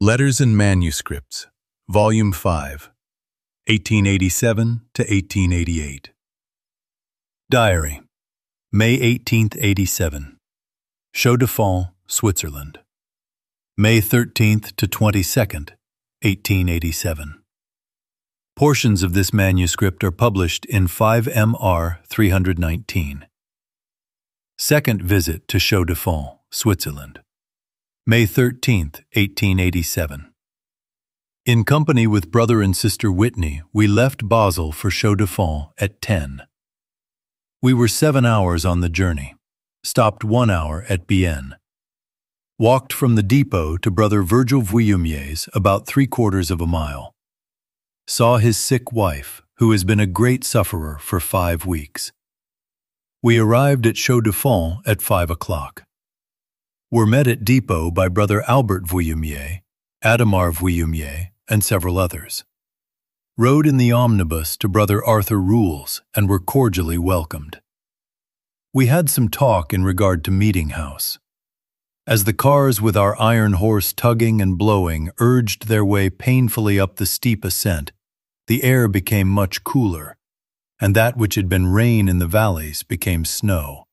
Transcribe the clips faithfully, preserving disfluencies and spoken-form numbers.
Letters and Manuscripts, Volume five, eighteen eighty-seven to eighteen eighty-eight. Diary, May eighteenth, eighty-seven. Chaux de Fonds, Switzerland. May thirteenth to twenty-second, eighteen eighty-seven. Portions of this manuscript are published in five M R three nineteen. Second visit to Chaux de Fonds, Switzerland. May thirteenth, eighteen eighty-seven. In company with brother and sister Whitney, we left Basel for Chaux de Fonds at ten. We were seven hours on the journey, stopped one hour at Bienne. Walked from the depot to brother Virgil Vuillemier's about three quarters of a mile. Saw his sick wife, who has been a great sufferer for five weeks. We arrived at Chaux de Fonds at five o'clock. Were met at depot by brother Albert Vuillemier, Adhemar Vuillemier, and several others. Rode in the omnibus to brother Arthur Rules and were cordially welcomed. We had some talk in regard to Meeting House. As the cars with our iron horse tugging and blowing urged their way painfully up the steep ascent, the air became much cooler, and that which had been rain in the valleys became snow.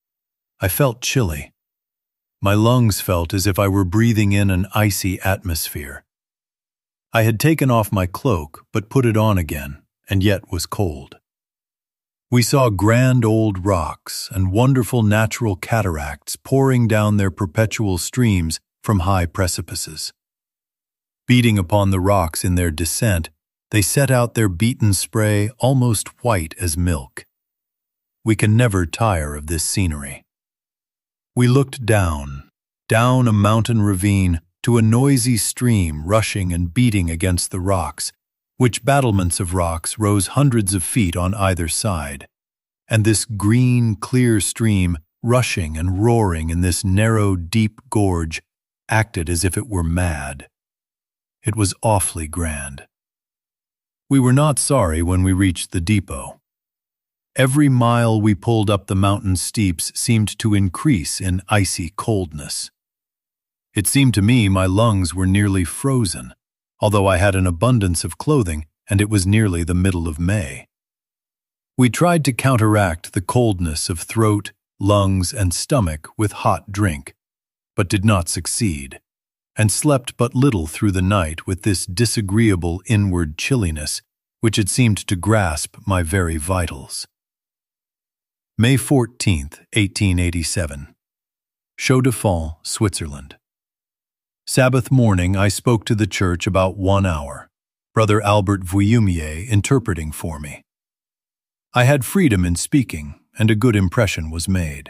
I felt chilly. My lungs felt as if I were breathing in an icy atmosphere. I had taken off my cloak, but put it on again, and yet was cold. We saw grand old rocks and wonderful natural cataracts pouring down their perpetual streams from high precipices. Beating upon the rocks in their descent, they set out their beaten spray almost white as milk. We can never tire of this scenery. We looked down, down a mountain ravine to a noisy stream rushing and beating against the rocks, which battlements of rocks rose hundreds of feet on either side, and this green, clear stream, rushing and roaring in this narrow, deep gorge, acted as if it were mad. It was awfully grand. We were not sorry when we reached the depot. Every mile we pulled up the mountain steeps seemed to increase in icy coldness. It seemed to me my lungs were nearly frozen, although I had an abundance of clothing and it was nearly the middle of May. We tried to counteract the coldness of throat, lungs, and stomach with hot drink, but did not succeed, and slept but little through the night with this disagreeable inward chilliness which had seemed to grasp my very vitals. May fourteenth, eighteen eighty-seven. Chaux de Fonds, Switzerland. Sabbath morning I spoke to the church about one hour, brother Albert Vuillemier interpreting for me. I had freedom in speaking, and a good impression was made.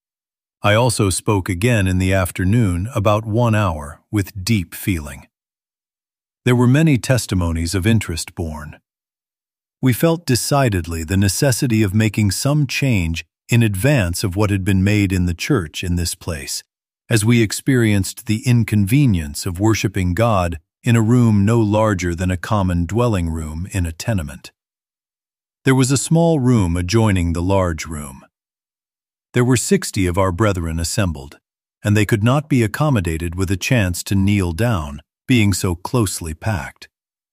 I also spoke again in the afternoon about one hour with deep feeling. There were many testimonies of interest borne. We felt decidedly the necessity of making some change in advance of what had been made in the church in this place, as we experienced the inconvenience of worshiping God in a room no larger than a common dwelling room in a tenement. There was a small room adjoining the large room. There were sixty of our brethren assembled, and they could not be accommodated with a chance to kneel down, being so closely packed.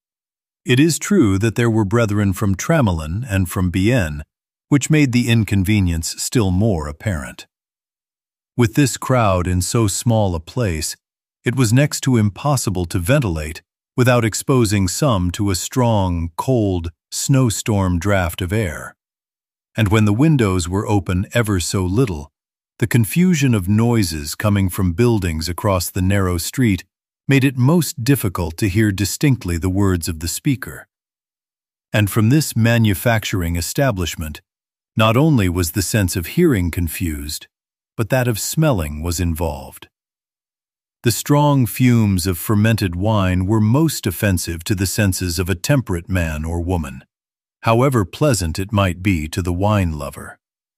It is true that there were brethren from Tramelin and from Bienne, which made the inconvenience still more apparent. With this crowd in so small a place, it was next to impossible to ventilate without exposing some to a strong, cold, snowstorm draught of air. And when the windows were open ever so little, the confusion of noises coming from buildings across the narrow street made it most difficult to hear distinctly the words of the speaker. And from this manufacturing establishment, not only was the sense of hearing confused, but that of smelling was involved. The strong fumes of fermented wine were most offensive to the senses of a temperate man or woman, however pleasant it might be to the wine lover.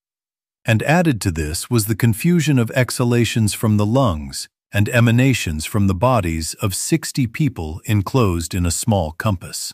And added to this was the confusion of exhalations from the lungs and emanations from the bodies of sixty people enclosed in a small compass.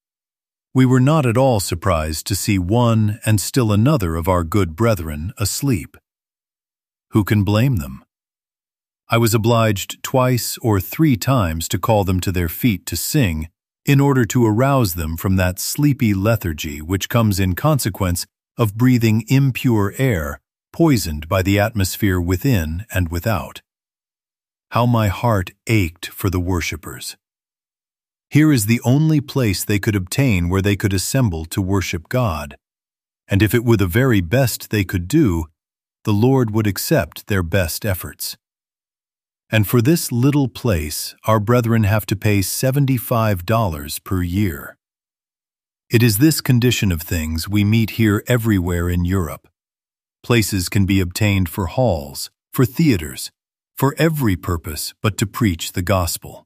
We were not at all surprised to see one and still another of our good brethren asleep. Who can blame them? I was obliged twice or three times to call them to their feet to sing, in order to arouse them from that sleepy lethargy which comes in consequence of breathing impure air poisoned by the atmosphere within and without. How my heart ached for the worshippers. Here is the only place they could obtain where they could assemble to worship God, and if it were the very best they could do, the Lord would accept their best efforts. And for this little place, our brethren have to pay seventy-five dollars per year. It is this condition of things we meet here everywhere in Europe. Places can be obtained for halls, for theaters, for every purpose but to preach the gospel.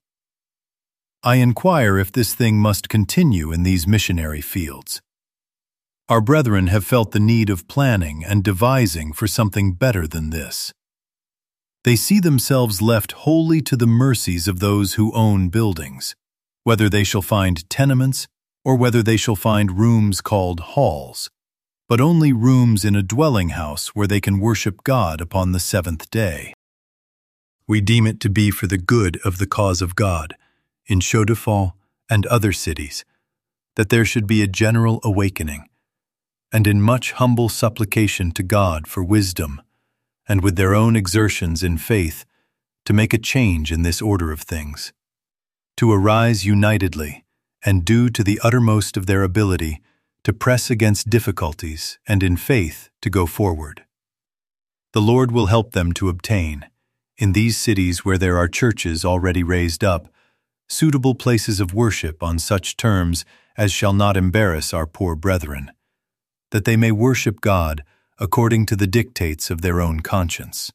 I inquire if this thing must continue in these missionary fields. Our brethren have felt the need of planning and devising for something better than this. They see themselves left wholly to the mercies of those who own buildings, whether they shall find tenements or whether they shall find rooms called halls, but only rooms in a dwelling house where they can worship God upon the seventh day. We deem it to be for the good of the cause of God, in Chaux-de-Fonds and other cities, that there should be a general awakening, and in much humble supplication to God for wisdom, and with their own exertions in faith, to make a change in this order of things, to arise unitedly, and do to the uttermost of their ability, to press against difficulties, and in faith to go forward. The Lord will help them to obtain, in these cities where there are churches already raised up, suitable places of worship on such terms as shall not embarrass our poor brethren, that they may worship God according to the dictates of their own conscience.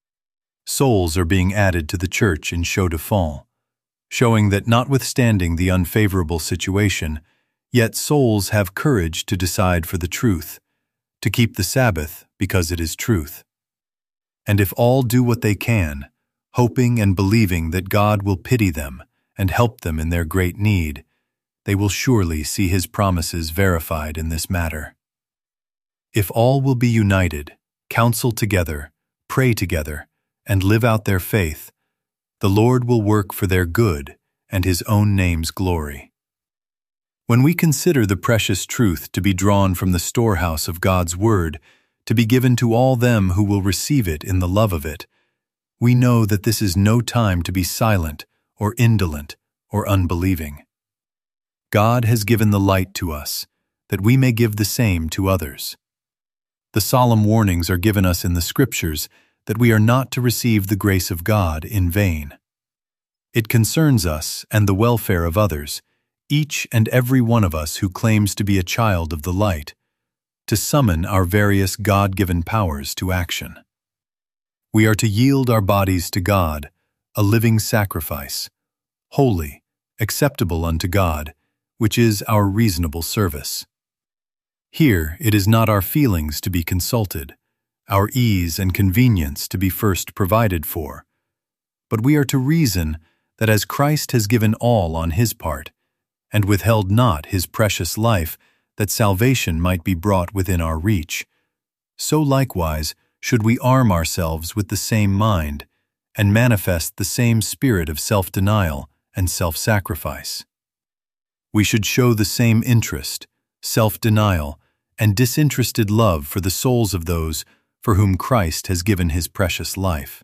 Souls are being added to the church in Chaux-de-Fonds, showing that notwithstanding the unfavorable situation, yet souls have courage to decide for the truth, to keep the Sabbath because it is truth. And if all do what they can, hoping and believing that God will pity them and help them in their great need, they will surely see His promises verified in this matter. If all will be united, counsel together, pray together, and live out their faith, the Lord will work for their good and His own name's glory. When we consider the precious truth to be drawn from the storehouse of God's Word, to be given to all them who will receive it in the love of it, we know that this is no time to be silent or indolent or unbelieving. God has given the light to us, that we may give the same to others. The solemn warnings are given us in the Scriptures that we are not to receive the grace of God in vain. It concerns us and the welfare of others, each and every one of us who claims to be a child of the light, to summon our various God-given powers to action. We are to yield our bodies to God, a living sacrifice, holy, acceptable unto God, which is our reasonable service. Here it is not our feelings to be consulted, our ease and convenience to be first provided for, but we are to reason that as Christ has given all on His part, and withheld not His precious life, that salvation might be brought within our reach, so likewise should we arm ourselves with the same mind, and manifest the same spirit of self-denial and self-sacrifice. We should show the same interest, self-denial, and disinterested love for the souls of those for whom Christ has given His precious life.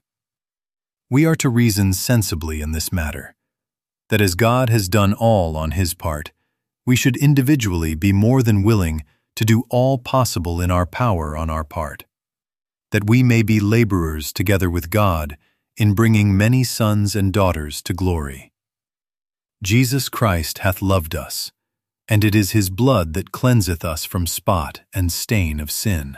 We are to reason sensibly in this matter, that as God has done all on His part, we should individually be more than willing to do all possible in our power on our part, that we may be laborers together with God in bringing many sons and daughters to glory. Jesus Christ hath loved us, and it is His blood that cleanseth us from spot and stain of sin.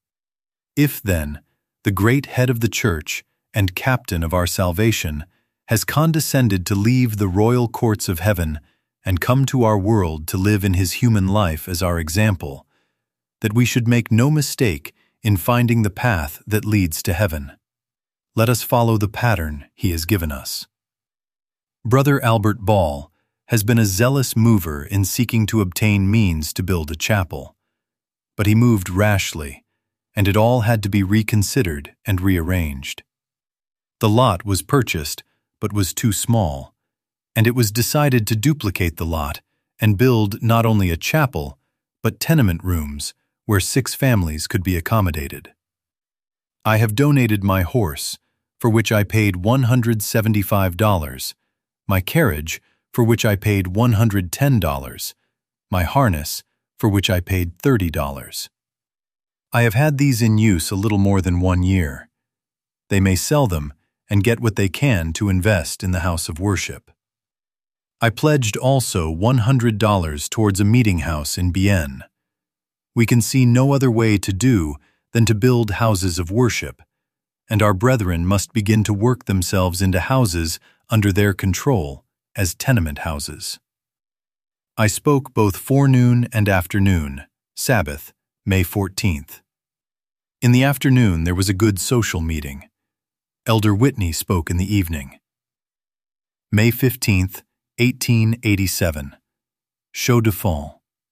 If, then, the great head of the church and captain of our salvation has condescended to leave the royal courts of heaven and come to our world to live in His human life as our example, that we should make no mistake in finding the path that leads to heaven. Let us follow the pattern He has given us. Brother Albert Ball has been a zealous mover in seeking to obtain means to build a chapel, but he moved rashly, and it all had to be reconsidered and rearranged. The lot was purchased, but was too small, and it was decided to duplicate the lot and build not only a chapel, but tenement rooms where six families could be accommodated. I have donated my horse, for which I paid one hundred seventy-five dollars, my carriage, for which I paid one hundred ten dollars, my harness, for which I paid thirty dollars. I have had these in use a little more than one year. They may sell them and get what they can to invest in the house of worship. I pledged also one hundred dollars towards a meeting house in Bienne. We can see no other way to do than to build houses of worship, and our brethren must begin to work themselves into houses under their control as tenement houses. I spoke both forenoon and afternoon, Sabbath, May fourteenth. In the afternoon there was a good social meeting. Elder Whitney spoke in the evening. May fifteenth, eighteen eighty-seven. Chaux de Fonds.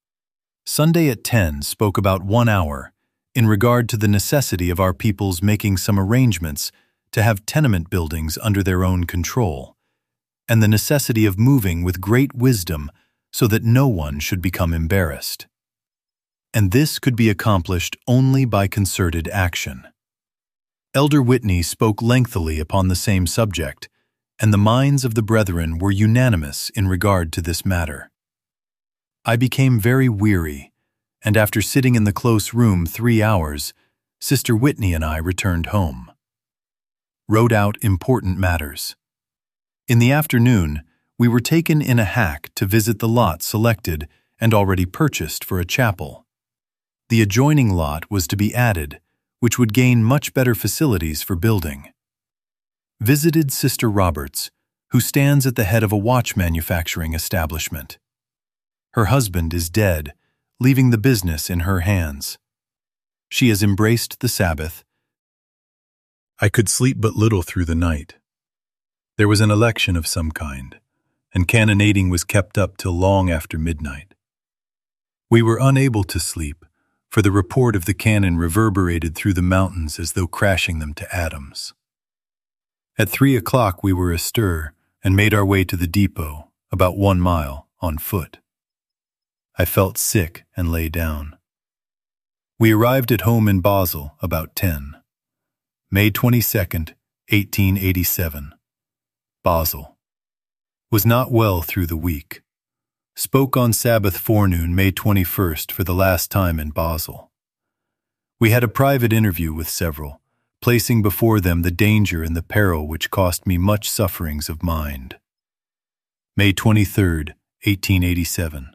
Sunday at ten spoke about one hour in regard to the necessity of our people's making some arrangements to have tenement buildings under their own control, and the necessity of moving with great wisdom so that no one should become embarrassed. And this could be accomplished only by concerted action. Elder Whitney spoke lengthily upon the same subject, and the minds of the brethren were unanimous in regard to this matter. I became very weary, and after sitting in the close room three hours, Sister Whitney and I returned home. Wrote out important matters. In the afternoon, we were taken in a hack to visit the lot selected and already purchased for a chapel. The adjoining lot was to be added, which would gain much better facilities for building. Visited Sister Roberts, who stands at the head of a watch manufacturing establishment. Her husband is dead, leaving the business in her hands. She has embraced the Sabbath. I could sleep but little through the night. There was an election of some kind, and cannonading was kept up till long after midnight. We were unable to sleep, for the report of the cannon reverberated through the mountains as though crashing them to atoms. At three o'clock we were astir and made our way to the depot, about one mile, on foot. I felt sick and lay down. We arrived at home in Basel about ten. May twenty-second, eighteen eighty-seven. Basel. Was not well through the week. Spoke on Sabbath forenoon, May twenty-first, for the last time in Basel. We had a private interview with several, placing before them the danger and the peril which cost me much sufferings of mind. May twenty-third, eighteen eighty-seven.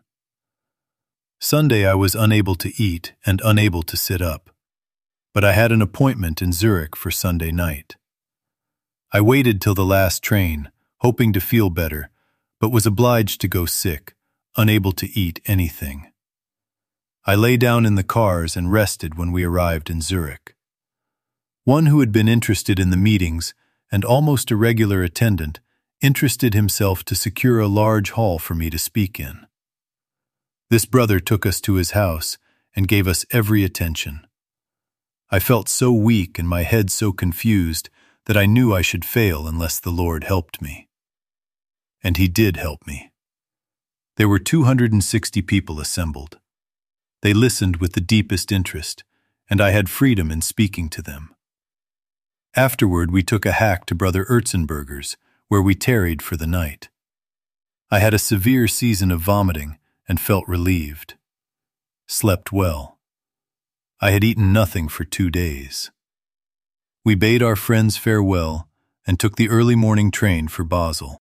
Sunday I was unable to eat and unable to sit up, but I had an appointment in Zurich for Sunday night. I waited till the last train, hoping to feel better, but was obliged to go sick, unable to eat anything. I lay down in the cars and rested when we arrived in Zurich. One who had been interested in the meetings and almost a regular attendant interested himself to secure a large hall for me to speak in. This brother took us to his house and gave us every attention. I felt so weak and my head so confused that I knew I should fail unless the Lord helped me. And He did help me. There were two hundred sixty people assembled. They listened with the deepest interest, and I had freedom in speaking to them. Afterward we took a hack to Brother Erzenberger's, where we tarried for the night. I had a severe season of vomiting and felt relieved. Slept well. I had eaten nothing for two days. We bade our friends farewell and took the early morning train for Basel.